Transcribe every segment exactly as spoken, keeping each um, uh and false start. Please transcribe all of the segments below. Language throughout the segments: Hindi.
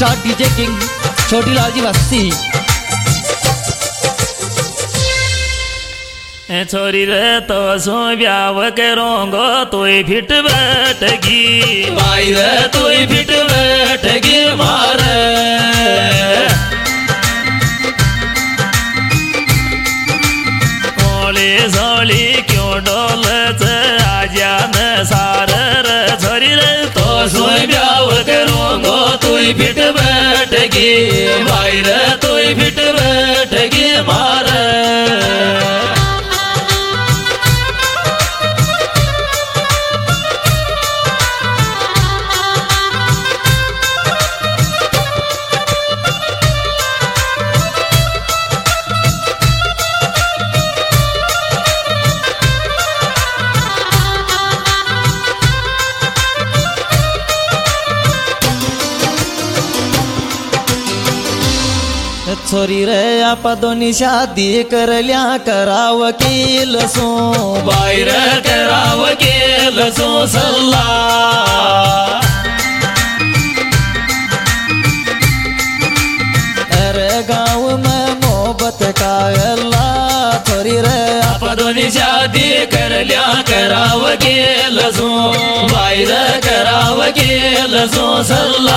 स्टार डीजे किंग छोटी लाल जी बस्ती। छोरी रे तो सो ब्याव करोंगो तोय फिट बैठगी भाई रे तोय फिट बैठगी मारे ओली सोली क्यों डोले से आजा न सारे रे छोरी रे तो सो ब्याव करोंगो तोय फिट बैठगी भाई रे तोय फिट बैठगी मारे। छोरी रे आप दोन्ही शादी करल्या करा वकील सो भाई रे करा वकील सो सल्ला अरे गाँव में मोहब्बत का अल्लाह। छोरी रे आप दोन्ही शादी करल्या करा वकील सो भाई रे करा वकील सो सल्ला।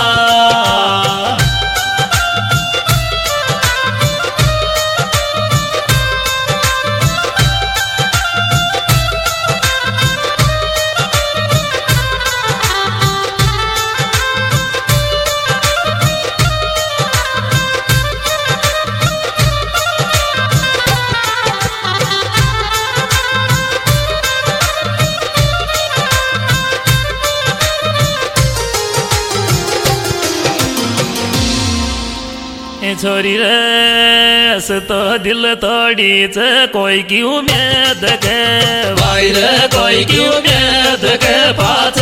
छोरी रे अस तो दिल तोड़ीच कोई की उम्मीद के भाई रे कोई की उम्मीद के पास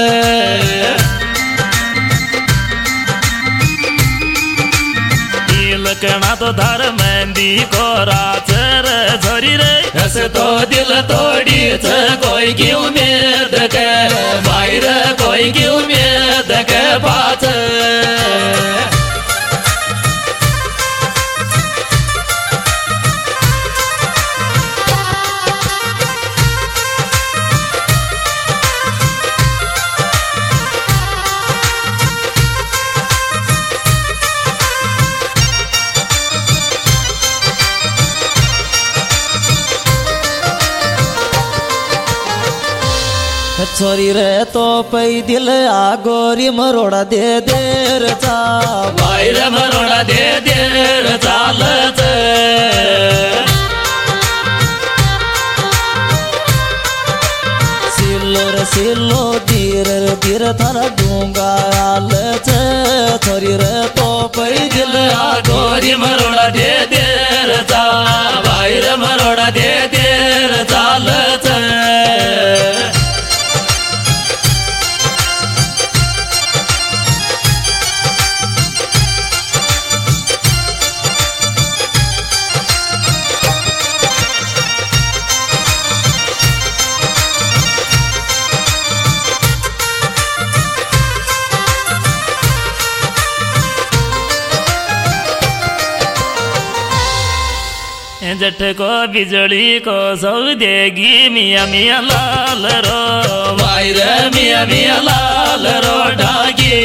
लकना तो धार मेहंदी को रात रे छोरी रे अस तो दिल तोड़ीच कोई की उम्मीद के भाई रे कोई की उम्मीद के पास। छोरी रे तो पई दिल आगोरी मरोड़ा दे देर चा भाई रे मरोड़ा दे देर चालत सिलो रे सिलो धीर धीर थारा डूंगा आलच। छोरी रे तो पई दिल आगोरी मरोड़ा दे देर चा भाई रे मरोड़ा दे देर चालत। जट को बिजली को सौ देगी मिया मिया लाल रो भाई रे मिया मिया लाल रो डागी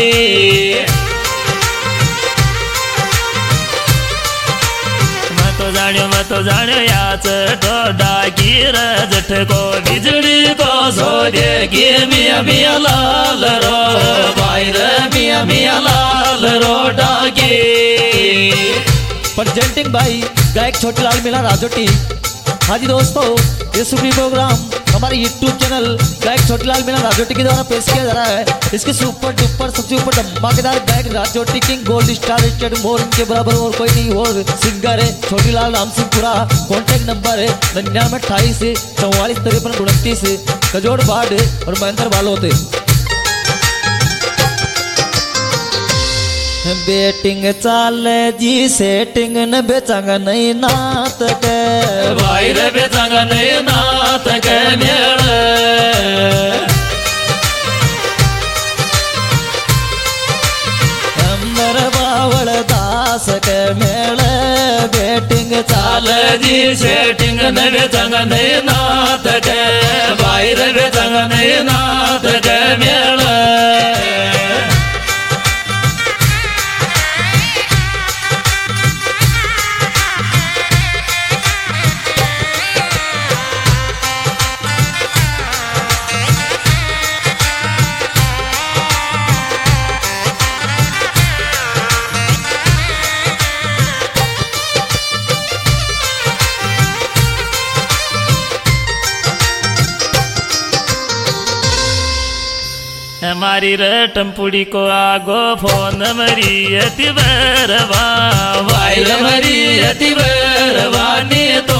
मैं तो जानियो मैं तो जानियो याच तो डागी रे जट को बिजली को सौ देगी मिया मिया लाल रो भाई रे मिया मिया लाल रो डागी। प्रेजेंटिंग बाई गायक छोटे लाल मीणा राजोटी। हाँ जी दोस्तों, ये सुप्रीम प्रोग्राम हमारे यूट्यूब चैनल गायक छोटे लाल मीणा राजोटी के द्वारा पेश किया जा रहा है। इसके सुपर डुपर सबसे ऊपर धमाकेदार गायक Rajoti king gold star state मोर इनके बराबर और कोई नहीं। और सिंगर है छोटी लाल राम सिंहपुरा। कॉन्टैक्ट नंबर है निन्यानवे अट्ठाईस चौवालीस तिरपन उनतीस कजोड़ बाढ़ और महेंद्र बालोते। बेटिंग चाल जी सेटिंग न बेचांग नहीं नात के भाई रे बेचांग नहीं नात के मेड़ जी सेटिंग नवे तंग नहीं नाथ के बाहर वे तंग नहीं नाथ के मेल हमारी रटमपुड़ी को आगो फोन मरी अति बरवा वाइल मरी अति बरवानी तो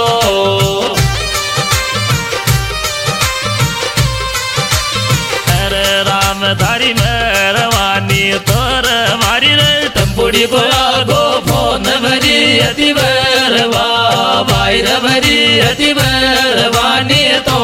अरे राम धारी मेरवानी तोर हमारी रटमपुड़ी को आगो फोन मरी अति बरवा वाइल मरी अति बरवानी तो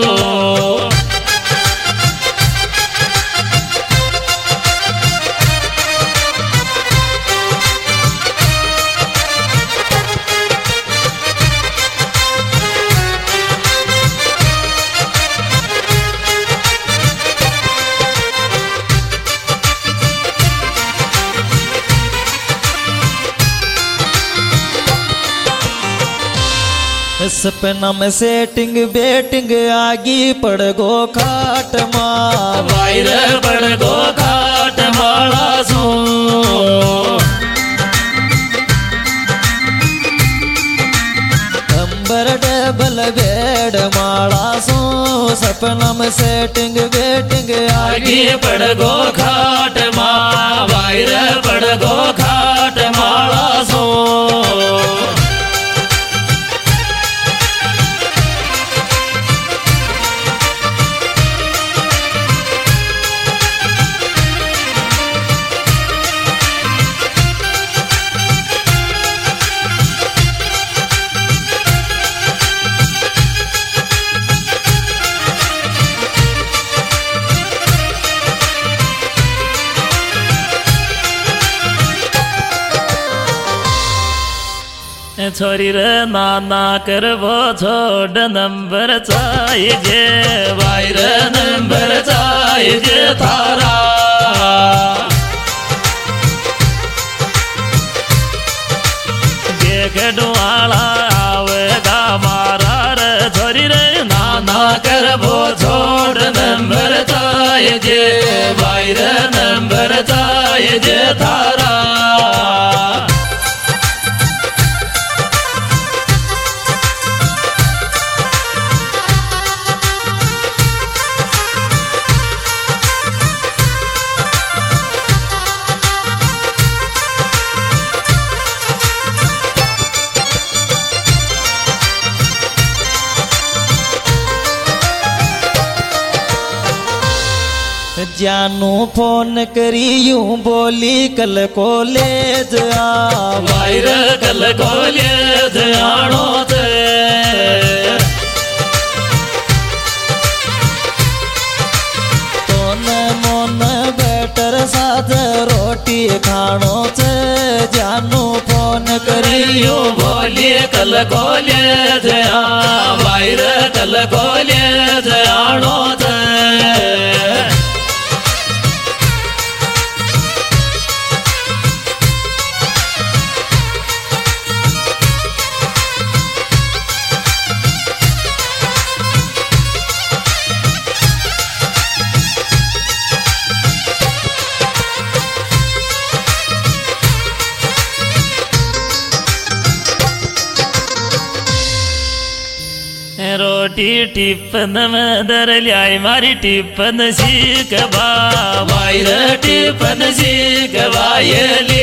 सपना में सेटिंग बेटिंग आगी पड़ गो खाट माँ वायर पड़ गो खाट माला सो अंबर डबल बेड माला सो सपना में सेटिंग बेटिंग आगी पड़ गो खाट माँ वायर पड़ गो खाट माला सो छोरी रे नाना कर वो छोड़ नंबर चाहिए वायर नंबर चाहिए थारा गेडवाला आवेगा मारा रे छोरी रे नाना कर वो छोड़ नंबर चाहिए वायर नंबर चाहिए थारा जानू फोन करी यूं बोली कल कॉलेज आ वायर कल कॉलेज आनो ते तोन मोन बेटर साथ रोटी खानो से जानू फोन करी यूं बोली कल कॉलेज आ वायर कल कॉलेज आनो ते रोटी टिप्पन में दर ल्याई मारी टिप्पन सीख बा वायर टिप्पन सीख बायली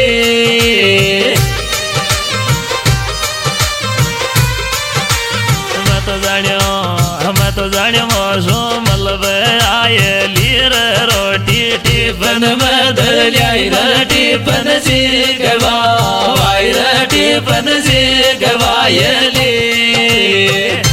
मैं तो जानियो मैं तो जानियो मोसो मलब आयली रे रोटी टिप्पन में दर ल्याई रे टिप्पन सीख बा वायर टिप्पन सीख बायली